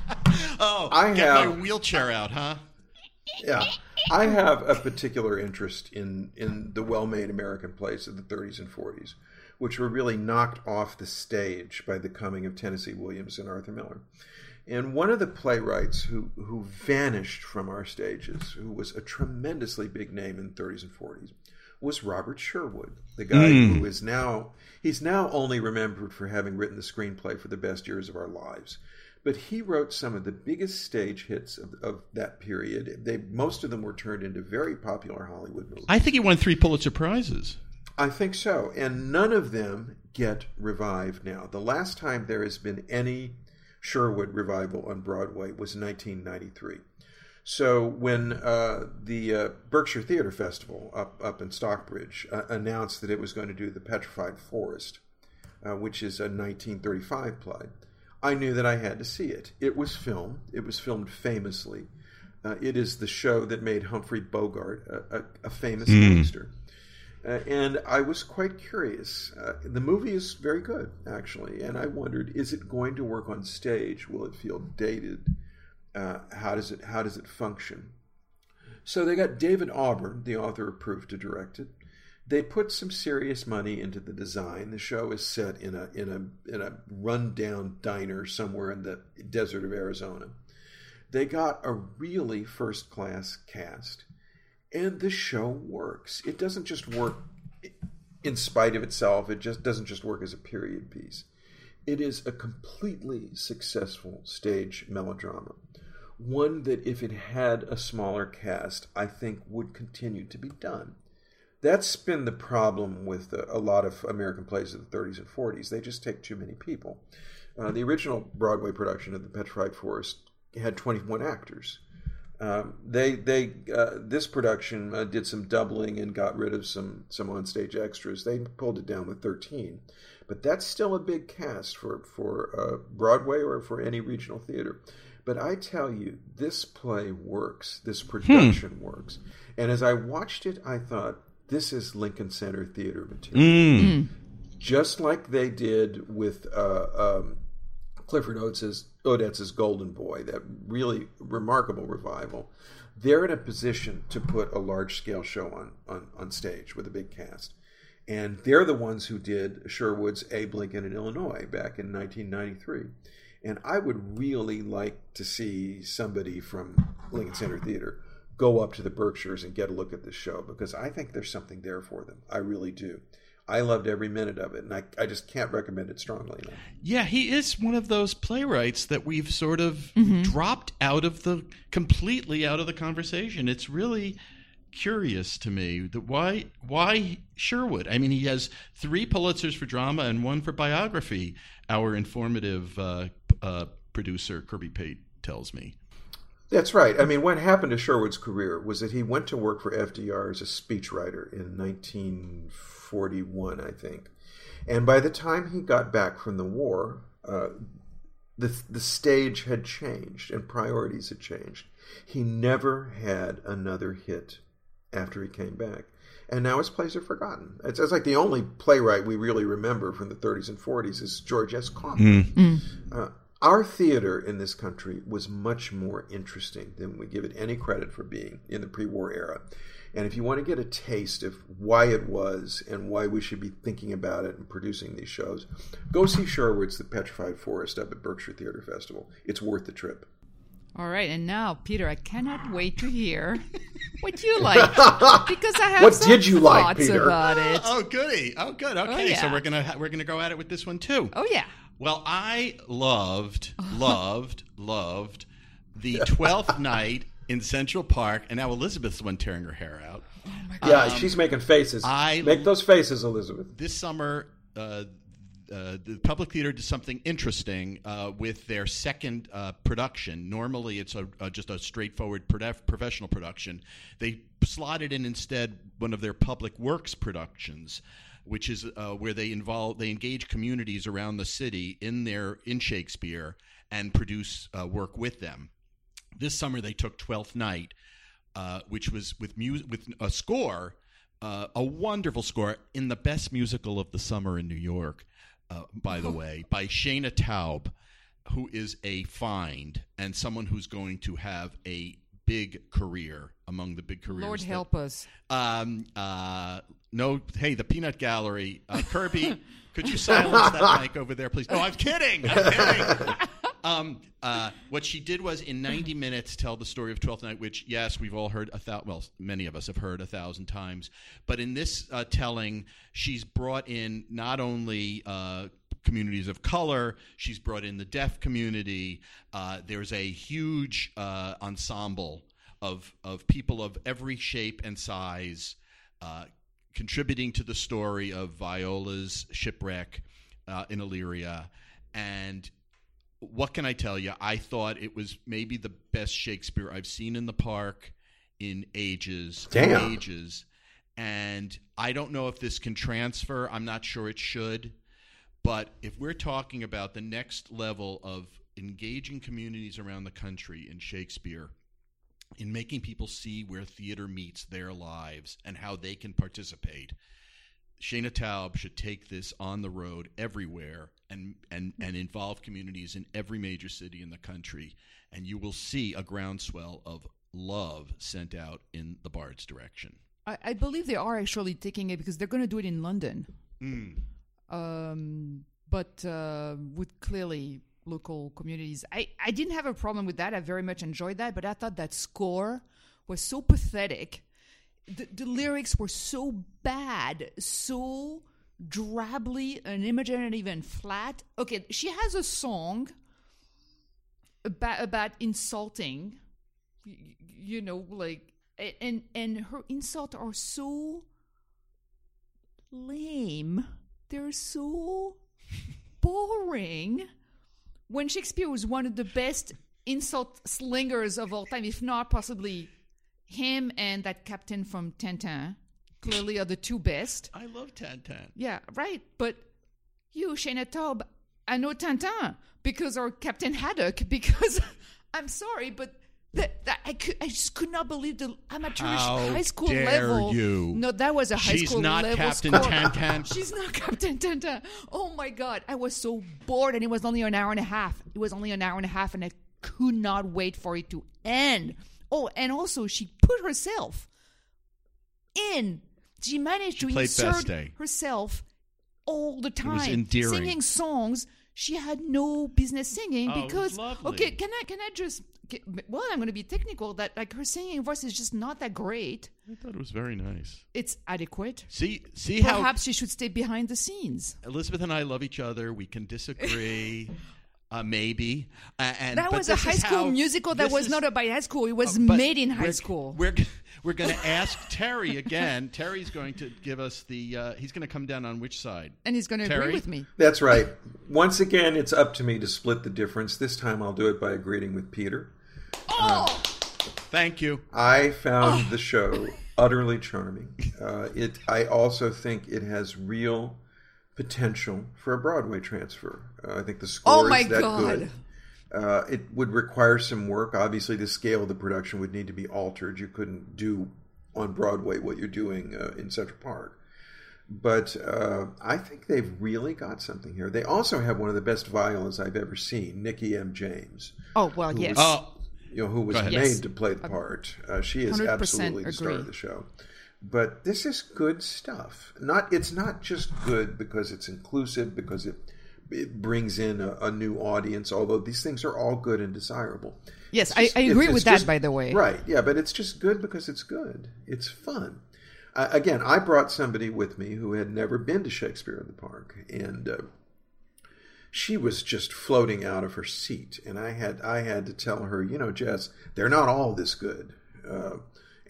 oh, I get have- my wheelchair out, huh? yeah, I have a particular interest in, in the well-made American plays of the thirties and forties, which were really knocked off the stage by the coming of Tennessee Williams and Arthur Miller. And one of the playwrights who, who vanished from our stages, who was a tremendously big name in the thirties and forties, was Robert Sherwood, the guy Mm. who is now, he's now only remembered for having written the screenplay for The Best Years of Our Lives. But he wrote some of the biggest stage hits of, of that period. They, most of them were turned into very popular Hollywood movies. I think he won three Pulitzer Prizes. I think so. And none of them get revived now. The last time there has been any Sherwood revival on Broadway was nineteen ninety-three. So when uh, the uh, Berkshire Theater Festival up, up in Stockbridge uh, announced that it was going to do The Petrified Forest, uh, which is a nineteen thirty-five play, I knew that I had to see it. It was filmed. It was filmed famously. Uh, it is the show that made Humphrey Bogart a, a, a famous Mm. gangster. Uh, and I was quite curious. Uh, the movie is very good, actually. And I wondered, is it going to work on stage? Will it feel dated? Uh, how does it how does it function? So they got David Auburn, the author of Proof, to direct it. They put some serious money into the design. The show is set in a in a in a rundown diner somewhere in the desert of Arizona. They got a really first class cast, and the show works. It doesn't just work in spite of itself. It just doesn't just work as a period piece. It is a completely successful stage melodrama. One that, if it had a smaller cast, I think would continue to be done. That's been the problem with a lot of American plays of the thirties and forties. They just take too many people. Uh, the original Broadway production of The Petrified Forest had twenty-one actors. Um, they they uh, this production uh, did some doubling and got rid of some some onstage extras. They pulled it down with thirteen, but that's still a big cast for for uh, Broadway or for any regional theater. But I tell you, this play works. This production hmm. works. And as I watched it, I thought, this is Lincoln Center Theater material. Mm. Just like they did with uh, um, Clifford Odets's, Odets's Golden Boy, that really remarkable revival. They're in a position to put a large-scale show on, on, on stage with a big cast. And they're the ones who did Sherwood's Abe Lincoln in Illinois back in nineteen ninety-three. And I would really like to see somebody from Lincoln Center Theater go up to the Berkshires and get a look at this show, because I think there's something there for them. I really do. I loved every minute of it, and I, I just can't recommend it strongly enough. Yeah, he is one of those playwrights that we've sort of Mm-hmm. dropped out of the, completely out of the conversation. It's really curious to me that why why Sherwood? I mean, he has three Pulitzers for drama and one for biography, our informative uh, uh, producer Kirby Pate tells me. That's right. I mean, what happened to Sherwood's career was that he went to work for F D R as a speechwriter in nineteen forty-one, I think. And by the time he got back from the war, uh, the the stage had changed and priorities had changed. He never had another hit after he came back. And now his plays are forgotten. It's, it's like the only playwright we really remember from the thirties and forties is George S. Kaufman. Mm. Mm. Uh, Our theater in this country was much more interesting than we give it any credit for being in the pre-war era. And if you want to get a taste of why it was and why we should be thinking about it and producing these shows, go see Sherwood's The Petrified Forest up at Berkshire Theater Festival. It's worth the trip. All right, and now, Peter, I cannot wait to hear what you like, because I have What some did you like, thoughts Peter? about it. Oh, goody! Oh, good. Okay, Oh, yeah. so we're gonna ha- we're gonna go at it with this one too. Oh, yeah. Well, I loved, loved, loved the twelfth night in Central Park, and now Elizabeth's the one tearing her hair out. Yeah, Um, she's making faces. I- Make those faces, Elizabeth. This summer, uh, uh, the Public Theater did something interesting uh, with their second uh, production. Normally, it's a, a, just a straightforward prof- professional production. They slotted in instead one of their public works productions, which is uh, where they involve they engage communities around the city in their in Shakespeare and produce uh, work with them. This summer, they took Twelfth Night, uh, which was with mu- with a score. Uh, a wonderful score in the best musical of the summer in New York, uh, by the way, by Shana Taub, who is a find and someone who's going to have a big career among the big careers. Lord that, help us. Um, uh, no, hey, the Peanut Gallery. Uh, Kirby, could you silence that mic over there, please? No, I'm kidding. I'm kidding. Um, uh, what she did was in ninety minutes tell the story of Twelfth Night, which, yes, we've all heard a thousand, well, many of us have heard a thousand times. But in this uh, telling, she's brought in not only uh, communities of color, she's brought in the deaf community. Uh, there's a huge uh, ensemble of, of people of every shape and size uh, contributing to the story of Viola's shipwreck uh, in Illyria. And what can I tell you? I thought it was maybe the best Shakespeare I've seen in the park in ages. Damn. Ages. And I don't know if this can transfer. I'm not sure it should. But if we're talking about the next level of engaging communities around the country in Shakespeare, in making people see where theater meets their lives and how they can participate, Shana Taub should take this on the road everywhere and, and, and involve communities in every major city in the country, and you will see a groundswell of love sent out in the Bard's direction. I, I believe they are actually taking it because they're going to do it in London. Mm. Um, but uh, with clearly local communities. I, I didn't have a problem with that. I very much enjoyed that, but I thought that score was so pathetic. The, the lyrics were so bad, so drably unimaginative and flat. Okay, she has a song about, about insulting, you, you know, like, and and her insults are so lame. They're so boring. When Shakespeare was one of the best insult slingers of all time, if not possibly him and that captain from Tintin, clearly are the two best. I love Tintin. Yeah, right. But you, Shana Taub, I know Tintin because, or Captain Haddock, because I'm sorry, but that, that I could, I just could not believe the amateurish How high school dare level. You. No, that was a high She's school not level Captain score. Tintin. She's not Captain Tintin. Oh my God, I was so bored, and it was only an hour and a half. It was only an hour and a half, and I could not wait for it to end. Oh, and also she put herself in. She managed she to played insert Beste. herself all the time, was endearing. singing songs she had no business singing Oh, it was because. lovely. Okay, can I can I just? Get, well, I'm going to be technical. That like her singing voice is just not that great. I thought it was very nice. It's adequate. See, see how Perhaps she should stay behind the scenes. Elizabeth and I love each other. We can disagree. Uh, maybe. Uh, and, That but was a this high is school how- musical that this was is- not about high school. It was Uh, but made in high we're- school. We're we're going to ask Terry again. Terry's going to give us the. Uh, he's going to come down on which side? And he's going to Terry? agree with me. That's right. Once again, it's up to me to split the difference. This time I'll do it by agreeing with Peter. Oh! Thank you. I found the show utterly charming. Uh, it. I also think it has real potential for a Broadway transfer. Uh, I think the score Oh, my is that God. good. Uh, it would require some work. Obviously, the scale of the production would need to be altered. You couldn't do on Broadway what you're doing uh, in Central Park. But uh, I think they've really got something here. They also have one of the best violas I've ever seen, Nikki M. James. Oh, well, yes. Oh, You know, who was Go made ahead. Yes. to play the part. Uh, she is one hundred percent absolutely the star agree. of the show. But this is good stuff. Not it's not just good because it's inclusive, because it it brings in a, a new audience. Although these things are all good and desirable. Yes, It's I, just- I it's- agree it's with that, just- by the way. Right? Yeah, but it's just good because it's good. It's fun. Uh, again, I brought somebody with me who had never been to Shakespeare in the Park, and uh, she was just floating out of her seat. And I had I had to tell her, you know, Jess, they're not all this good. Uh, and they're Right. not. But this one is, uh, I think, a, a, the arrow goes right into the bullseye,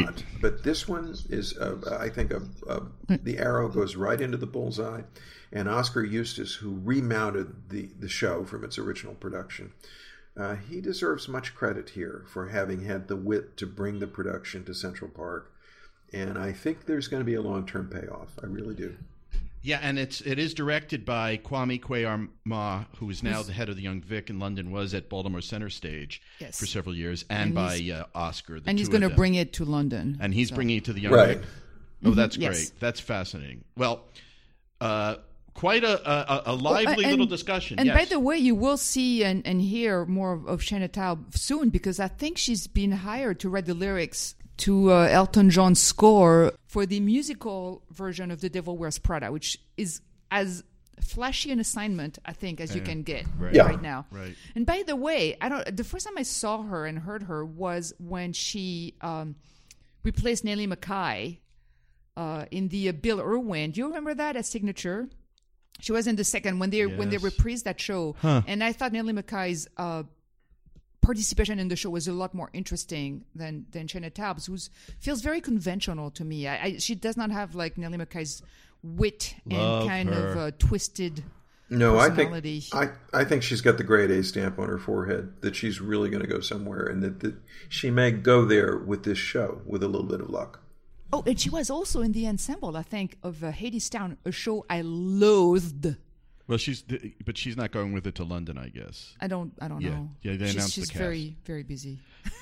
and Oscar Eustis, who remounted the, the show from its original production, uh, he deserves much credit here for having had the wit to bring the production to Central Park, and I think there's going to be a long-term payoff. I really do. Yeah, and it's it is directed by Kwame Kwei-Armah, who is now the head of the Young Vic in London, was at Baltimore Center Stage Yes. for several years, and, And by he's- uh, Oscar. The and he's two going to of them. bring it to London. And he's so. bringing it to the Young Right. Vic. Oh, that's Mhm, great. yes. That's fascinating. Well, uh, quite a, a, a lively and, little discussion. And yes. by the way, you will see and, and hear more of, of Shaina Taub soon, because I think she's been hired to write the lyrics to uh, Elton John's score for the musical version of The Devil Wears Prada, which is as flashy an assignment, I think, as you can get Right. Yeah. right now. Right. And by the way, I don't. The first time I saw her and heard her was when she um, replaced Nellie Mackay uh, in the uh, Bill Irwin. Do you remember that as Signature? She was in the second when they when they Yes. reprised that show, Huh. and I thought Nellie Mackay's uh, participation in the show was a lot more interesting than than Shaina Taub's, who feels very conventional to me. I, I, she does not have like Nellie Mackay's wit Love and kind her. of uh, twisted No, I personality. think I, I think she's got the grade A stamp on her forehead, that she's really going to go somewhere, and that, that she may go there with this show with a little bit of luck. Oh, and she was also in the ensemble, I think, of uh, Hadestown, a show I loathed. Well, she's but she's not going with it to London, I guess. I don't, I don't Yeah. know. Yeah, they she's announced the she's cast. very, very busy.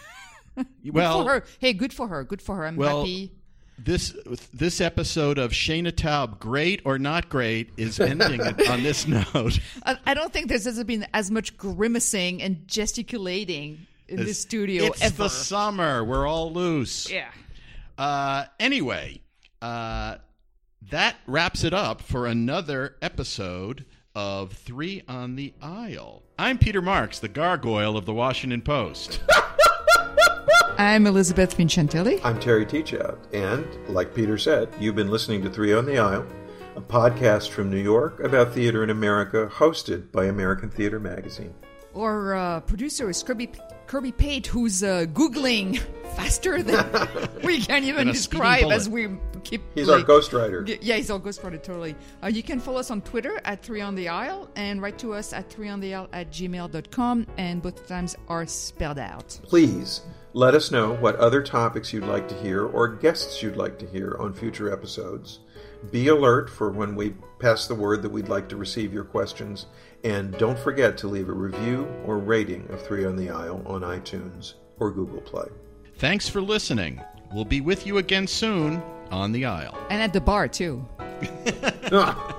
Well, Good for her. Hey, good for her. Good for her. I'm Well, happy. this this episode of Shaina Taub, great or not great, is ending on this note. I, I don't think there's ever been as much grimacing and gesticulating in the studio It's ever. the summer. We're all loose. yeah. Uh, anyway, uh, that wraps it up for another episode of Three on the Aisle. I'm Peter Marks, the gargoyle of the Washington Post. I'm Elizabeth Vincentielli. I'm Terry Teachout, and like Peter said, you've been listening to Three on the Aisle, a podcast from New York about theater in America, hosted by American Theater Magazine. Our uh, producer is Kirby, Kirby Pate, who's uh, Googling faster than we can even And a speeding describe bullet. as we keep... He's like, our ghostwriter. G- Yeah, he's our ghostwriter, totally. Uh, you can follow us on Twitter at Three on the Aisle and write to us at three on the aisle at gmail dot com, and both times are spelled out. Please let us know what other topics you'd like to hear or guests you'd like to hear on future episodes. Be alert for when we pass the word that we'd like to receive your questions. And don't forget to leave a review or rating of Three on the Aisle on iTunes or Google Play. Thanks for listening. We'll be with you again soon on the aisle. And at the bar, too. Ah.